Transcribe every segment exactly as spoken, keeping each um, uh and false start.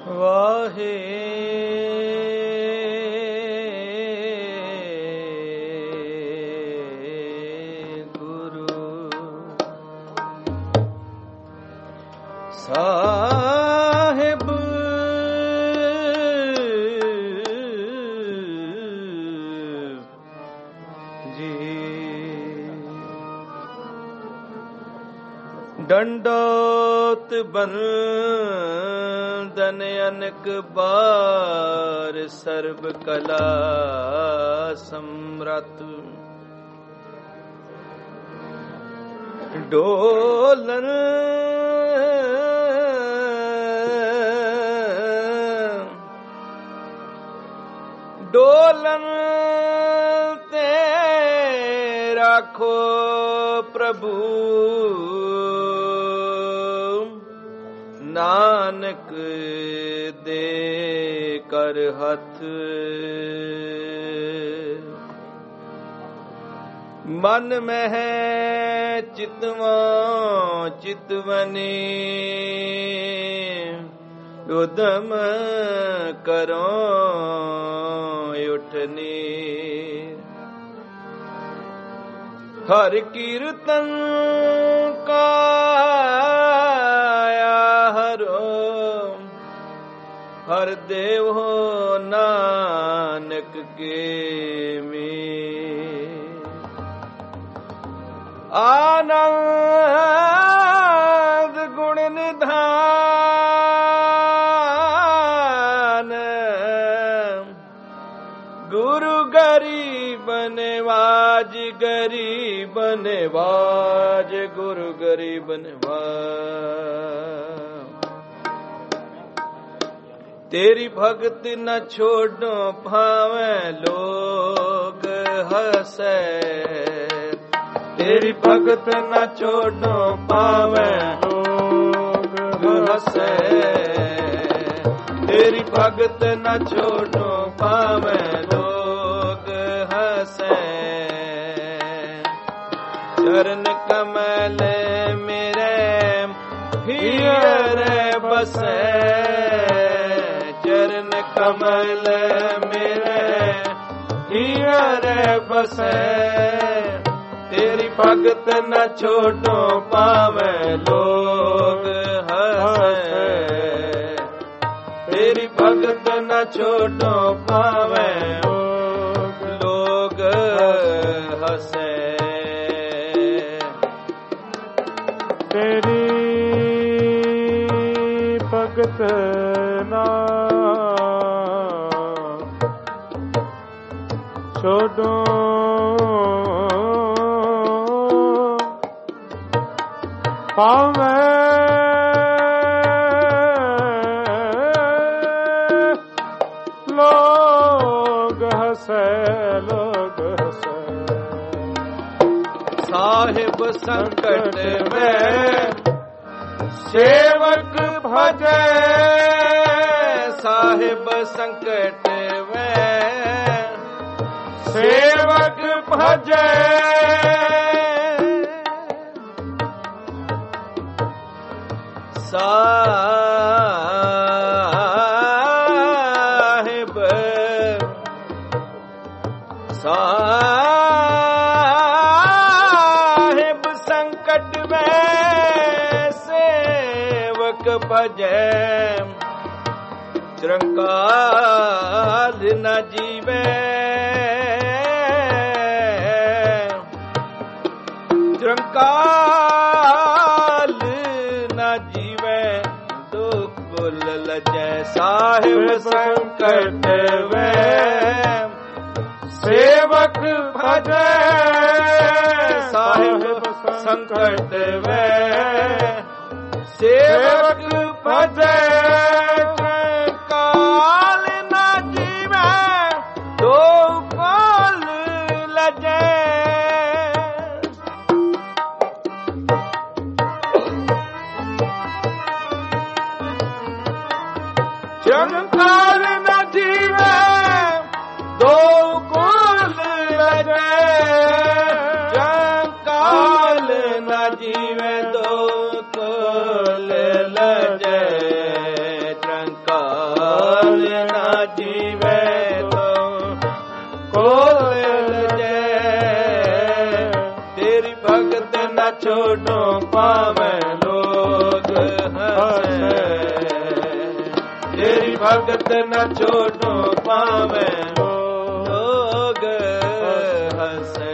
ਵਾਹੇ ਗੁਰੂ ਸਾਹਿਬ ਡੰਡੋਤ ਬੰਦਨ ਅਨਕ ਬਾਰ ਸਰਬ ਕਲਾ ਸਮਰੱਥ ਡੋਲਨ ਡੋਲਨ ਤੇ ਰਾਖੋ ਪ੍ਰਭੂ ਨਾਨਕ ਦੇ ਕਰ ਹੱਥ ਮਨ ਮਹਿ ਚਿਤਵਾਂ ਚਿਤਵਨੀ ਉਦਮ ਕਰੋ ਉਠਨੀ ਹਰ ਕੀਰਤਨ ਕਾਇਆ ਹਰੋ ਹਰ ਦੇਵ ਹੋ ਨਾਨਕ ਕੇ ਮੇ ਆਨੰਦ ਗੁਣ ਨਿਧਾਨ ਗੁਰੂ ਗਰੀਬ ਨਿਵਾਜ ਗਰੀਬ ਨਿਵਾਜ ਗੁਰੂ ਗਰੀਬ ਨਿਵਾਜ ਤੇਰੀ ਭਗਤ ਨ ਛੋਡੋ ਭਾਵੇਂ ਲੋਗ ਹਸੈ ਤੇਰੀ ਭਗਤ ਨ ਛੋਡੋ ਭਾਵੇਂ ਲੋਗ ਹਸੈ ਤੇਰੀ ਭਗਤ ਨ ਛੋਡੋ ਭਾਵੇਂ ਲੋਗ ਹਸੈ ਚਰਨ ਕਮਲ ਮੇਰੇ ਹੀਰੇ ਬਸੈ ਚਰਨ ਕਮਲ ਮੇਰੇ ਹੀਰੇ ਬਸੈ ਤੇਰੀ ਭਗਤ ਨ ਛੋਡੋ ਪਾਵੇਂ ਲੋਗ ਹਸੈ ਤੇਰੀ ਭਗਤ ਨ ਛੋਡੋ ਪਾਵੇਂ ਲੋਗ ਹਸੈ ਤੇਰੀ ਭਗਤ ਨਾ ਛੋਡੋ ਪਾਵੇਂ ਲੋਗ ਹਸੈ ਲੋਗ ਹਸੈ ਸਾਹਿਬ ਸੰਕਟ ਮੈਂ ਸੇਵਕ ਭਜੈ ਸਾਹਿਬ ਸੰਕਟ ਮੈਂ ਸੇਵਕ ਭਜੈ ਸਾਹਿਬ ਸਾਹਿਬ ਸੰਕਟ ਮੈਂ ਸੇਵਕ ਭਜੈ ਚਰੰਕਾਲ ਨ ਜੀਵੈ ਚਰੰਕਾਲ ਨ ਜੀਵੈ ਦੁਖ ਭੁੱਲ ਲਜੈ ਸਾਹਿਬ ਸੰਕਟ ਮੈਂ ਸੇਵਕ ਭਜੈ ਸਾਹਿਬ ਸੰਕਟ ਮੈਂ ਸੇਵਕ ਭਜੈ ਕਾਲ ਨ ਜੀਵੈ ਦੁਖ ਭੁੱਲ ਲਜੈ ਚਰੰਕਾਲ ਨ ਜੀਵੈ ਦੋ ਕੁਲ ਲਜੈ ਚਰੰਕਾਲ ਨ ਜੀਵੈ ਦੋ ਕੁਲ ਲਜੈ ਚਰੰਕਾਲ काल ना जीवे तो कोल जय तेरी भगत न छोड़ो पावे लोग हंसे तेरी भगत न छोड़ो पावे लोग हंसे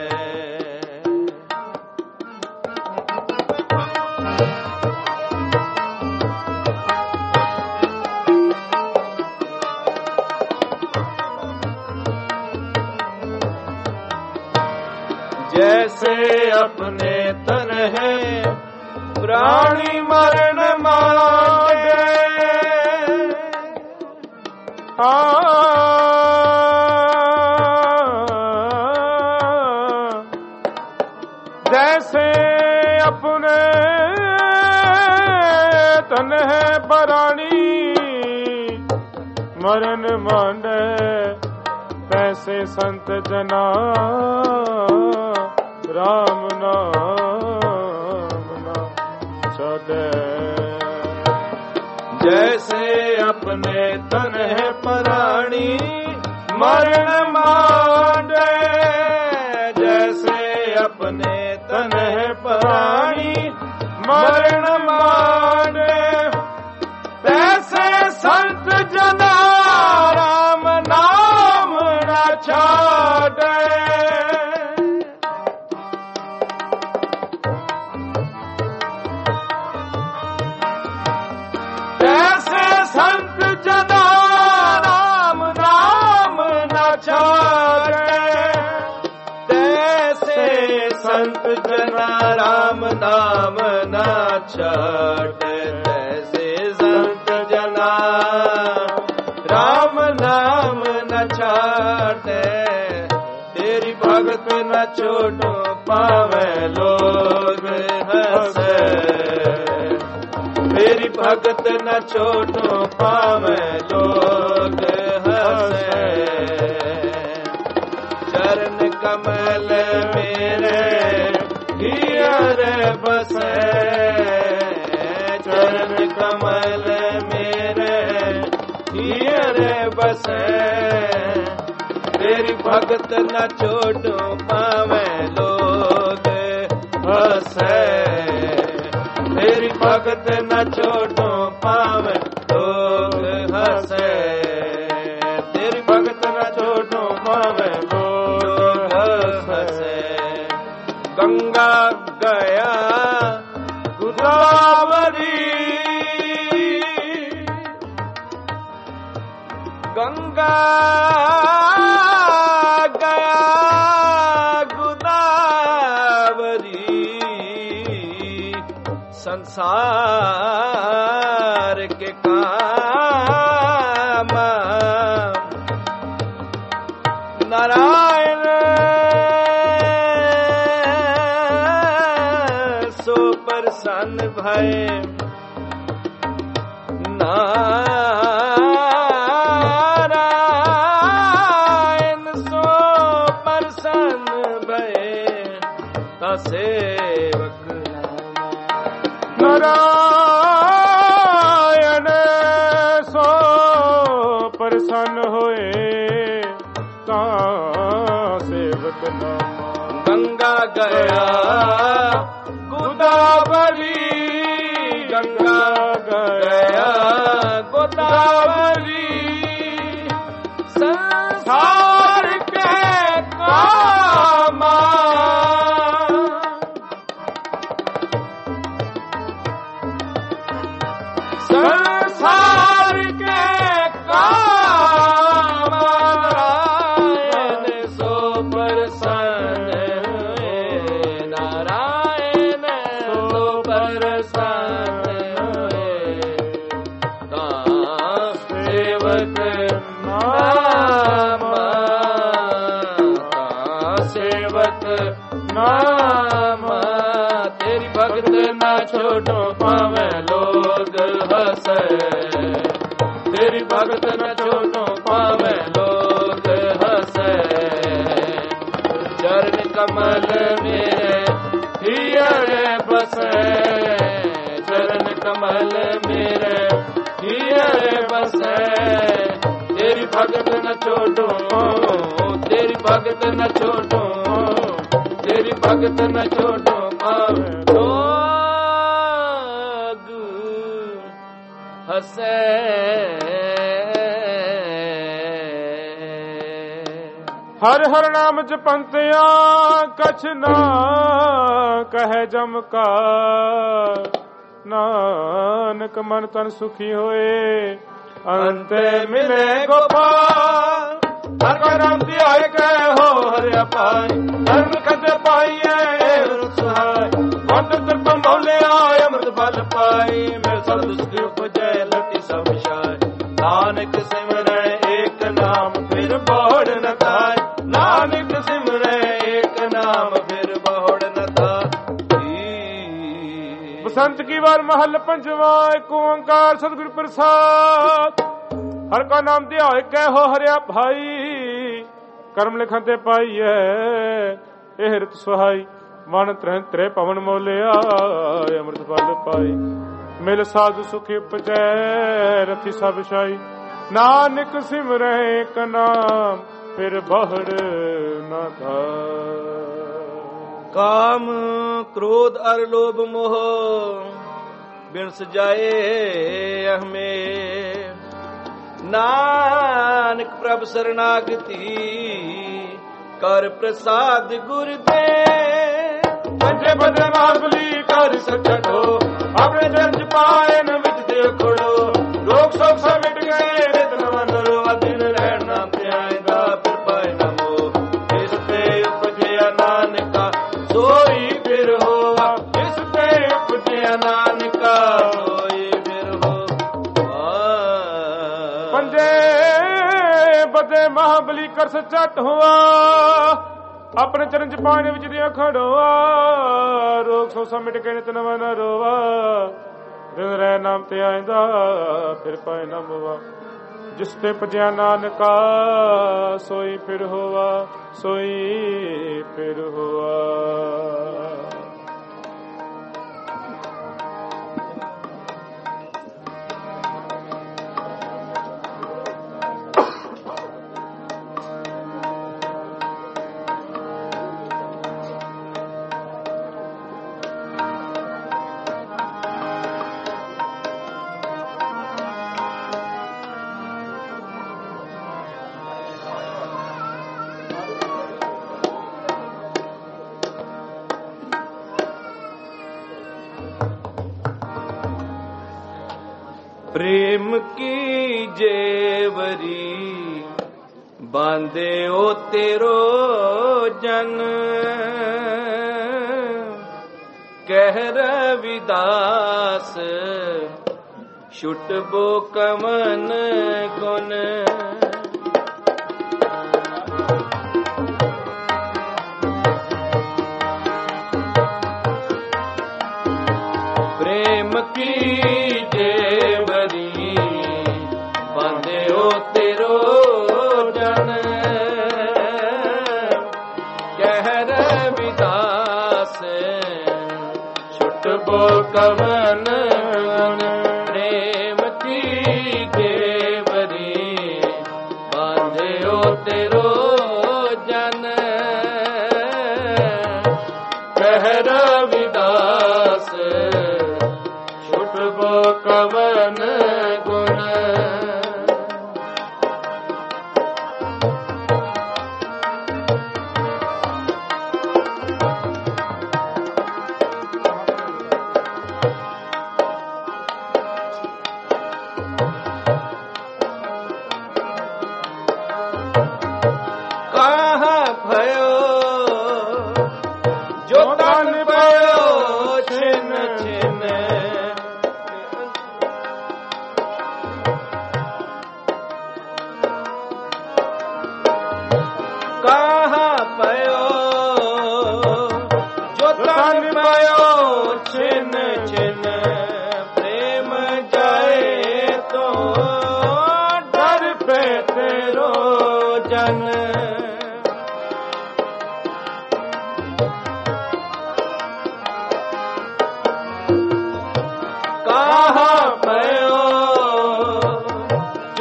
जैसे अपने तन है प्राणी मरण मांगे जैसे अपने तन है प्राणी मरण मांडे पैसे संत जना राम नाम ना छोड़े जैसे अपने तन है प्राणी मरण मांडे जैसे अपने तन है प्राणी मरण मांडे तैसे संत जना राम नाम ना छोड़े संत जना राम नाम न छोड़े तैसे संत जना राम नाम न छोड़े तैसे संत जना राम नाम न छोड़े तेरी भगत न छोड़ो पावे लोग हंसे तेरी भगत न छोड़ो पावे लोग हंसे चरण कमल मेरे हियर बसे चरण कमल मेरे हियर बसे तेरी भगत न छोड़ो पावे लोग हंसे तेरी भगत न छोड़ो पावे लोग हंसे तेरी भगत न छोड़ो पावे लोग हंसे गंगा गया गोदावरी गंगा गया गोदावरी संसार के काम नारायण सो प्रसन्न भय नारायण सो प्रसन्न भय ता सेवक नारायण सो प्रसन्न होए ता सेवक नाम गंगा गया गोदावरी गंगा गया गोदावरी संसार के काम संसार के काम नारायण सो प्रसन्न नारायण सो प्रसन्न सेवक नाम सेवक नाम तेरी भगत न छोड़ो पावे लोग हंसे तेरी भगत न छोड़ो पावे लोग हंसे चरण कमल मेरे हियर बसे चरण कमल मेरे हियर बसे भगत न छोड़ो, तेरी भगत न छोड़ो, तेरी भगत न छोड़ो पावे लोग हसे। हर हर नाम जपंतिया कछ ना कहे जम का, नानक मन तन सुखी होए अंत मिले गोपाल। हर का नाम दिया कहो हरिया पाई, धर्म कदे पाइए सहाय। वंद तिरप मौले आय अमृत फल पाई, मेरे सब दुष्ट उपजय लटी सब शाय। नानक सिमरै एक नाम फिर बहुड़ न थाय, नानक सिमरै एक नाम फिर बहुड़ न थाय। बसंत की बार महल पंचवा, एक ओंकार सतगुरु प्रसाद। हर का नाम दिया कहो हरिया भाई, कर्म लिखन ते पाइए ए हिरत सुहाई। मन त्रहन त्रे पवन मोलिया अमृत फल पाई, मिल साधु सुखी उपजै रथी सब शाई। नानक सिमरै एक नाम फिर बहुड़ न थाय। काम क्रोध अर लोभ मोह बिन सजाए हमें, नानक प्रभ शरणागति कर प्रसाद गुरुदे। पंजे बदे महाबली कर सकटो, अपने जंज पाए न विच दे खोड़ो। रोग शोक सब मिट गए नित नवा नरो, दिन रहन नाम ते आएगा फिर पाए न मोह। इस पे उपजया नानका सोई फिर होवा, इस पे उपजया नानका सोई फिर हो। पंजे बदे महाबली कर सचट हुआ, अपने चरण च पाने विच दिया खड़ोआ। रोग सो सब मिट गए नित नवा न रोवा, दिन रह नाम ते आइंदा फिर पाए न मोवा। जिस ते पजया नानका सोई फिर होवा, सोई फिर होवा। प्रेम की जेवरी बांधे ओ तेरो जन, कह रविदास छुटबो कमन गुण। प्रेम की जेवरी बांधे ओ तेरो जन, कह रविदास छुटबो कमन गुण। प्रेम की जेवरी बांधे ओ तेरो जन, कह रविदास छुटबो कमन गुण। कहाँ भयो जो तन भयो छिन छिन, कहाँ भयो जो तन भयो छिन छिन। प्रेम जाए तो डर पे तेरो जन,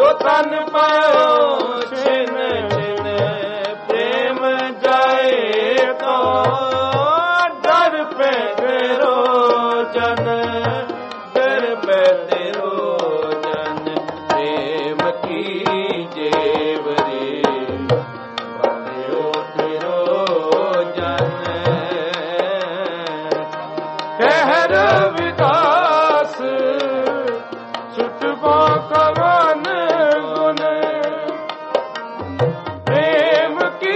तन पायो छिन छिन प्रेम जाए तो डर पे तेरो जन डर पे तेरो जन प्रेम की जेवरी पायो तेरो जन कह रविदास छुटबो कवन गुण प्रेम की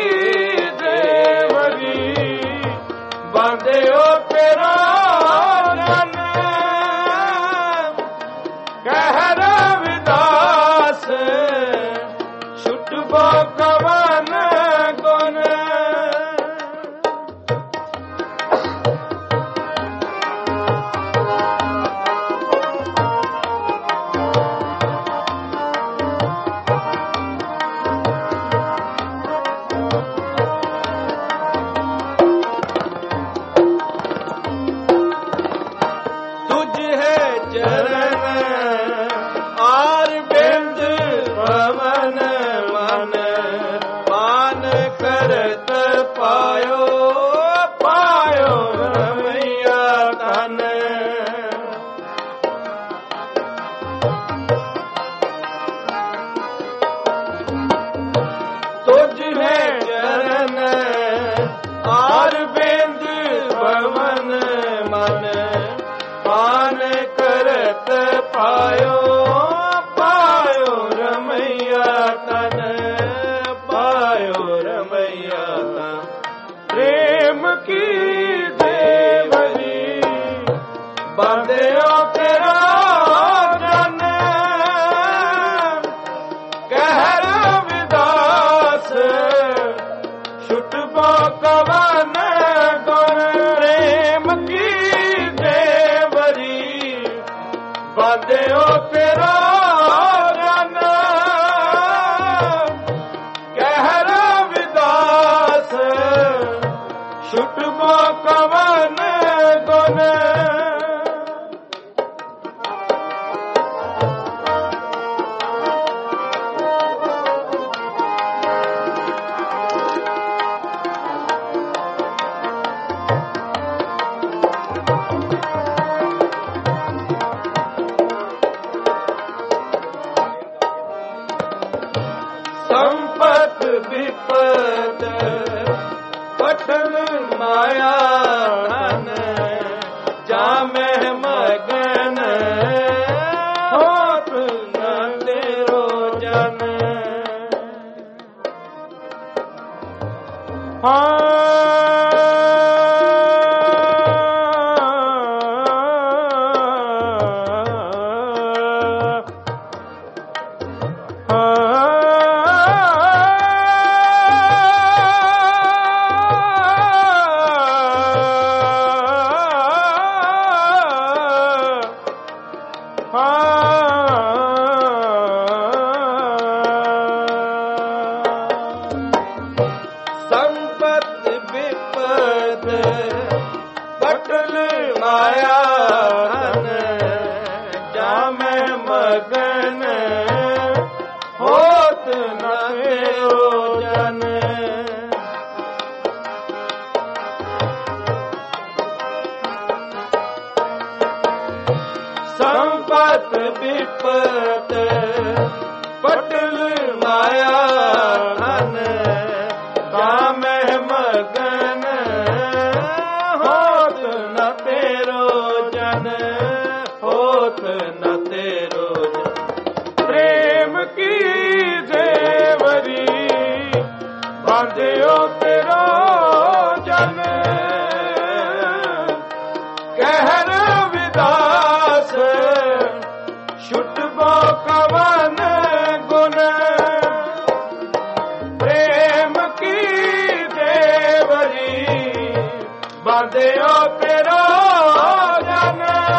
देवरी बांधो तेरा जन कह रविदास छुटबो कवन गुण पायो पायो रमैया तन पायो रमैया तन प्रेम की देवरी बांधो तेरा जन कह रविदास छुटबो कवन गुण प्रेम की देवरी बांधो तेरा जन कह रविदास छुटबो कवन गुण संपत विपद पठन माया धन जामे मगन होत न तेरो जन संपत विपद पटल माया धन जामे मगन होत न तेरो जन संपत विपद पटल माया धन जामे मगन होत न तेरो जन होत न तेरो जन प्रेम की देवरी बांधो तेरो जन कह रविदास छुटबो कवन गुण प्रेम की देवरी बांधो तेरो जन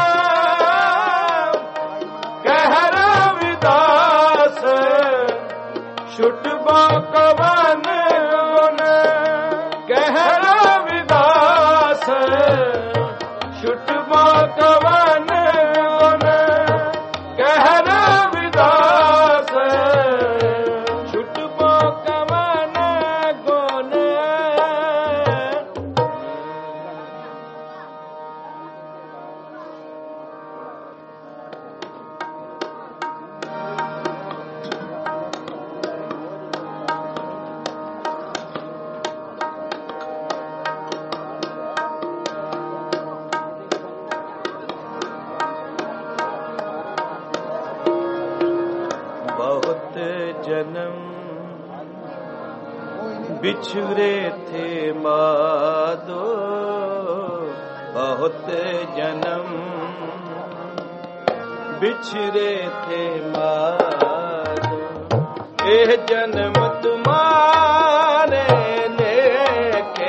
कह रविदास छुटबो कवन गुण कह रविदास छुटबो कवन गुण कह रविदास बहुत जन्म बिछुरे थे माधो, बहुत जन्म बिछरे थे माधो, एह जन्म तुम्हारे लेके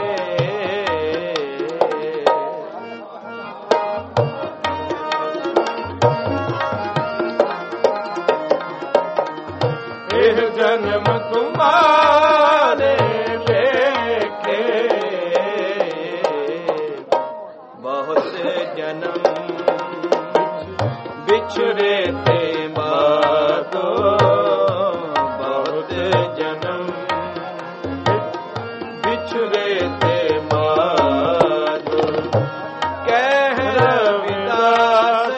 एह जन्म तुम्हारे लेके बहुत जन्म बिछड़े थे माधो, बहुत जन्म बिछड़े थे माधो, कह रविदास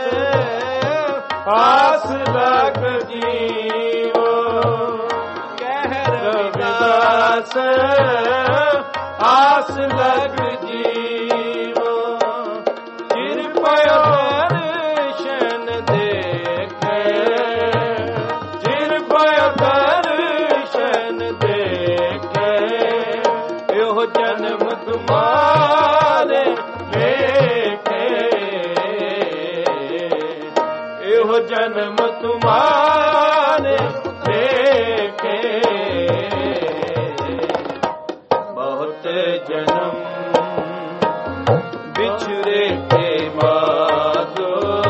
आस लग जीवो, कह रविदास आस लग जीवो, कृपया दर्शन देखे, कृपया दर्शन देखे, यो जन्म तुम्हारे लेके, यो जन्म तुम्हारे लेके, बहुत जन्म बिछड़े थे माधो,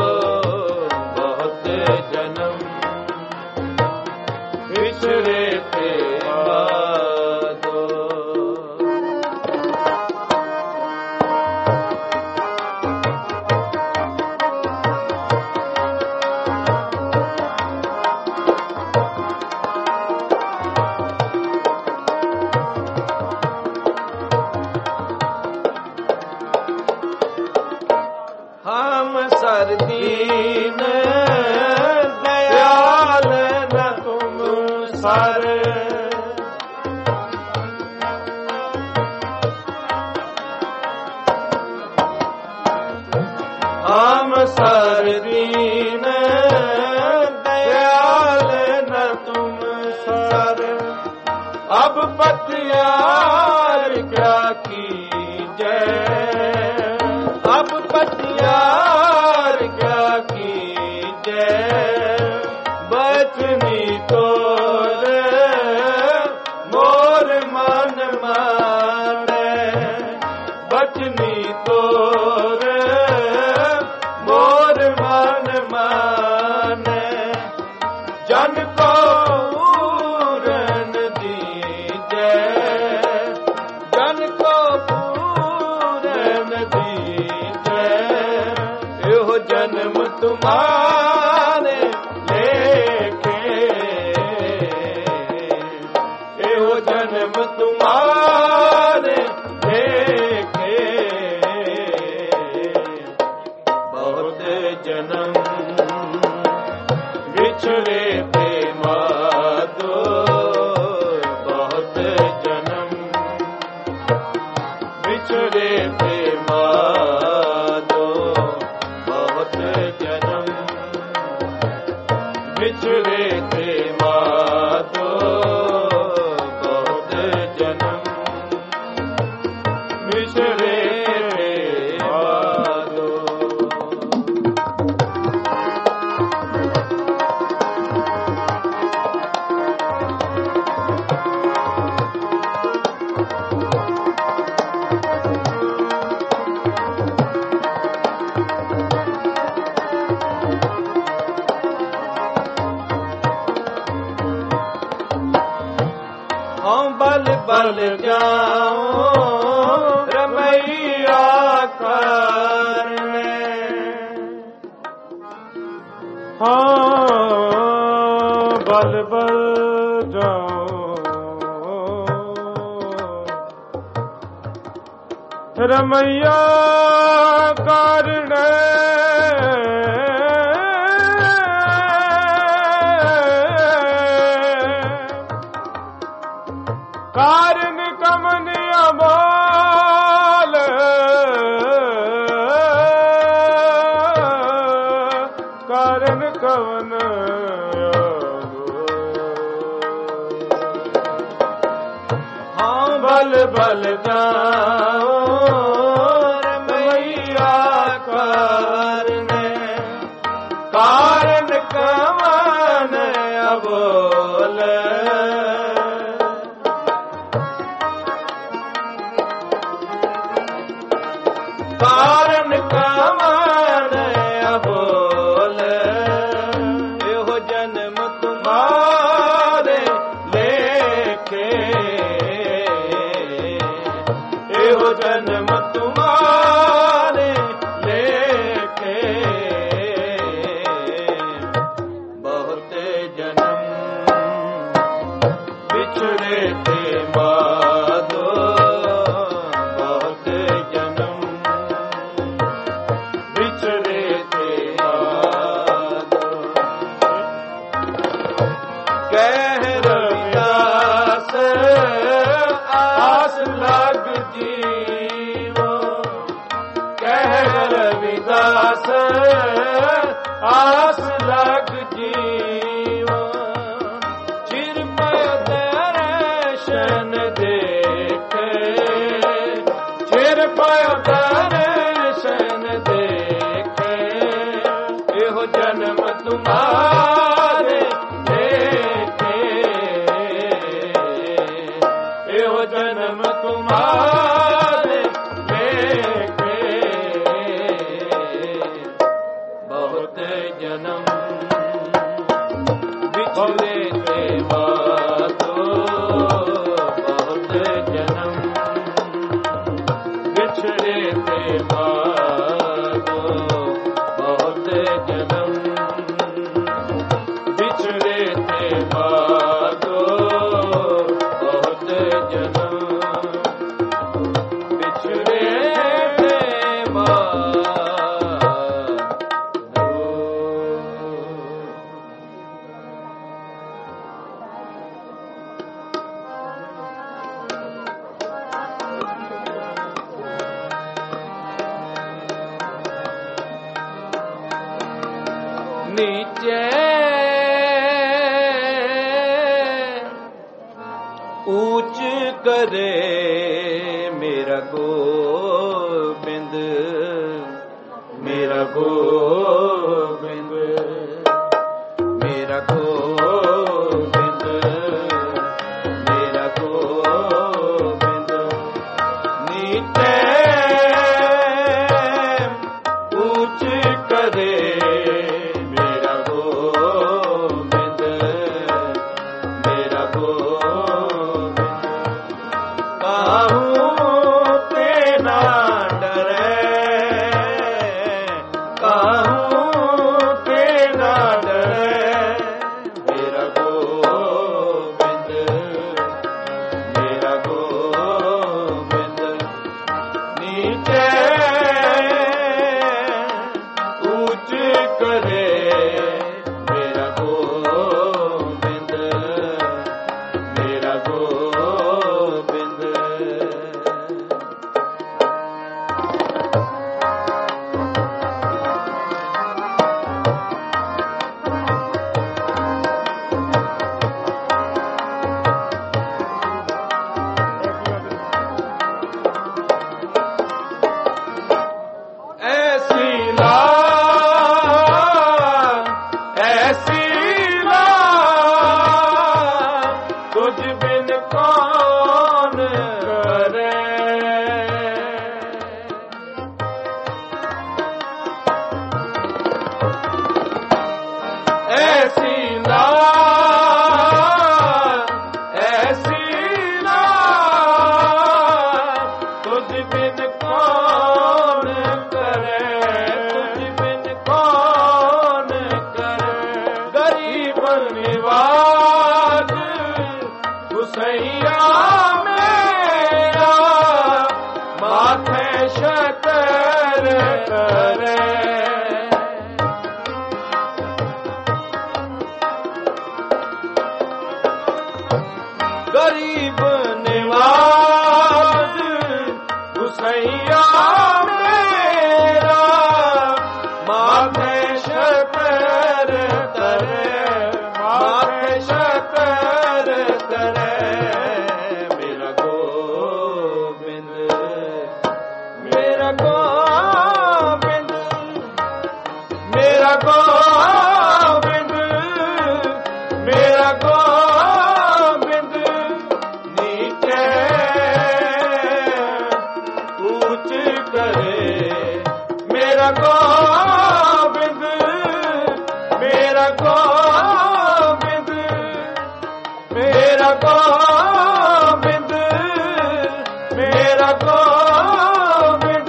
बहुत जन्म बिछड़े थे माधो। हम सरदीन दयाल न तुम सर, हम सरदीन दयाल न तुम सर, अब पतियार क्या कीजे, अब पतियार क्या कीजे, बचनी तोर मोर मन माने, बचनी तोर मोर मन माने, जन को पूरन दीजे, जन को पूरन दीजे, यो जन्म तुम्हारे लेके, यो जन्म तुम्हारे लेके, बहुत जन्म बिछड़े थे माधो, बहुत जन्म बिछड़े थे माधो, बहुत जन्म बिछड़े थे माधो, बहुत जन्म बिछड़े थे माधो। हम बल बल जाऊं रमैया करने, हाँ बल बल जाऊं रमैया करने, कारण कमन अमाल, कारण कवन बल बल जाओ मैया कारने कारण कमान अबोल कारण कमान अबोल एहो जन्म तुम्हारे लेखे एहो जन्म तुम्हारे लेखे बहुत जन्म बिछड़े थे माधो बहुत जन्म बिछड़े थे माधो कह रविदास आस लग जीवो कह रविदास आस लग जीवो चिर दर्शन देखे चिर दर्शन देखे एहो जन्म तुम्हारे लेखे एहो जन्म तुम्हारे लेखे बहुत जन्म बिछड़े थे माधो बहुत जन्म बिछड़े थे माधो बहुत जन्म बिछड़े थे माधो बहुत जन्म बिछड़े थे माधो नीचे ऊंच करे मेरा गोबिंद मेरा गोबिंद मेरा गोबिंद मेरा गोबिंद नीचे ऊंच करे मेरा गोबिंद मेरा गोबिंद काहू ते ना डरे काहू ते ना डरे मेरा गोबिंद मेरा गोबिंद नीचे ऊंच करे मेरा गोबिंद मेरा गोबिंद ऐसी लाज ऐसी लाज तुझ बिन कौन करे ऐसी लाज ऐसी लाज तुझ बिन कौन करे तुझ बिन कौन करे गरीब निवाज गुसैया मेरा माथे शतर करे गरीब निवाज गुसैया मेरा माथे शतर करे माथे शतर करे मेरा गो गोबिंद मेरा गोबिंद।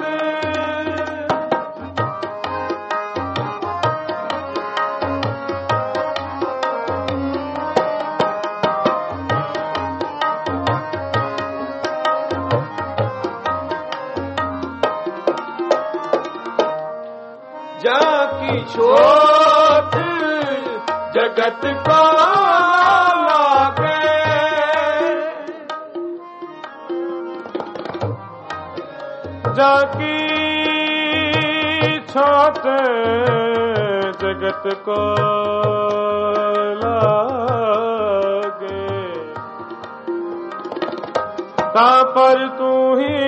जाकी छोट जगत को लागे, जाकी छोट जगत को लागे, ता पर तू ही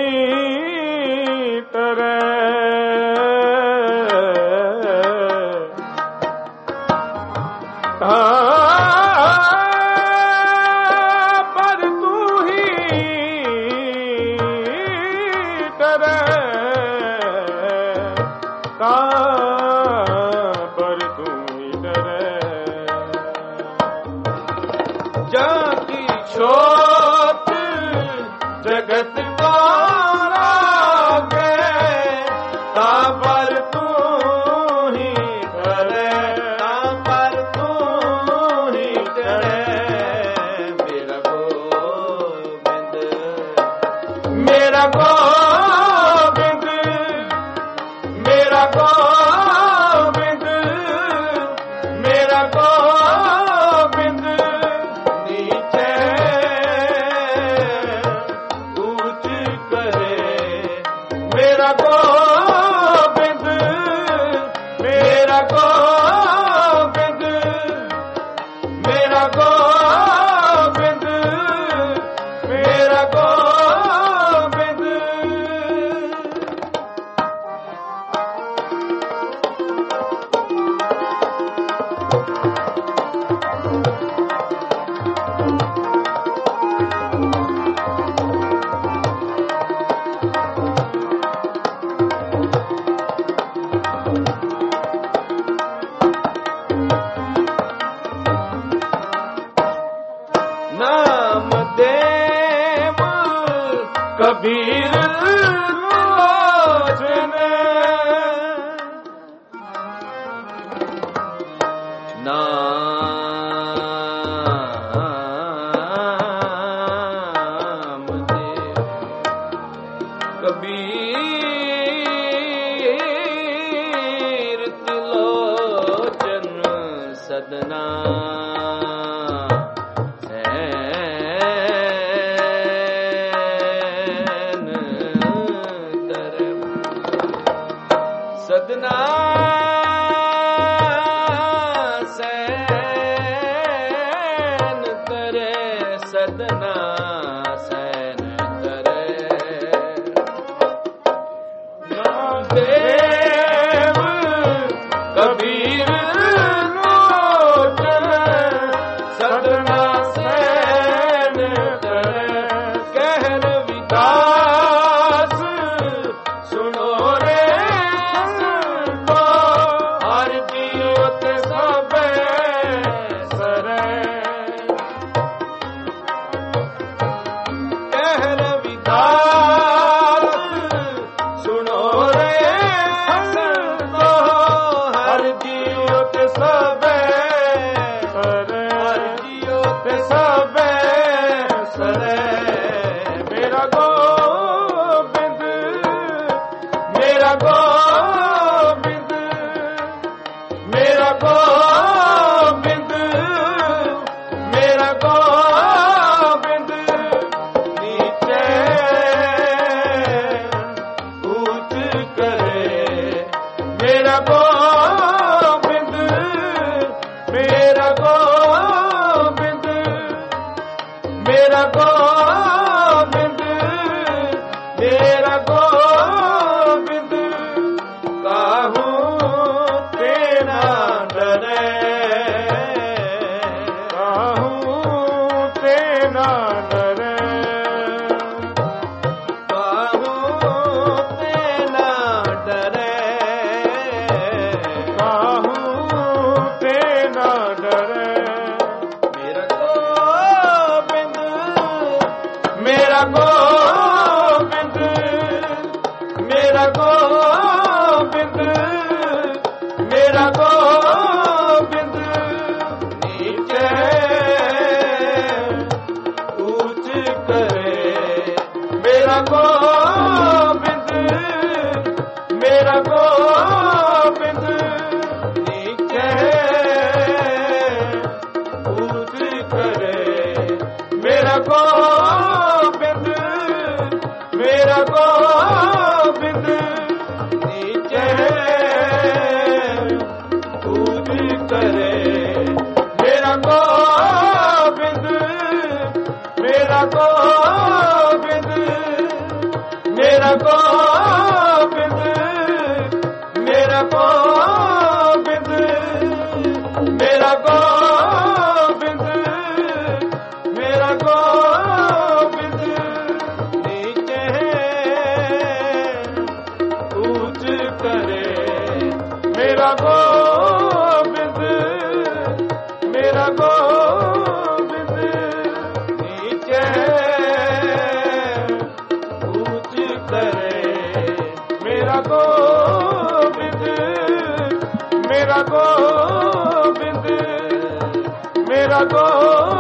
तरे पर तू ही करे, पर तू ही करे। जाकी छोट जगत को लागे, ता पर तू ही करे, ता पर तू ही करे। मेरा गोबिंद मेरा गोबिंद मेरा गोबिंद मेरा गोबिंद। नीचे ऊंच करे मेरा गोबिंद मेरा गोबिंद मेरा गोबिंद मेरा गोबिंद। नाम देव कबीर लोचन, नाम देव कबीर त्रिलोचन सदना सदना सैन करे, सदना सैन करे। देव कबीर लोचन सदना सैन करे। कहर विकास सुनो रे मेरा गोविंद मेरा गोविंद मेरा गोविंद नीचे ऊंच करे मेरा गोविंद मेरा गोविंद नीचे ऊंच करे मेरा गोविंद मेरा गोविंद नीचे ऊंच करे मेरा गोविंद मेरा गोविंद मेरा गोविंद मेरा गोविंद मेरा गोविंद मेरा गोविंद नीचे ऊंच करे मेरा गोविंद मेरा गोविंद नीचे ऊंच करे मेरा गोविंद मेरा गोविंद मेरा गोविंद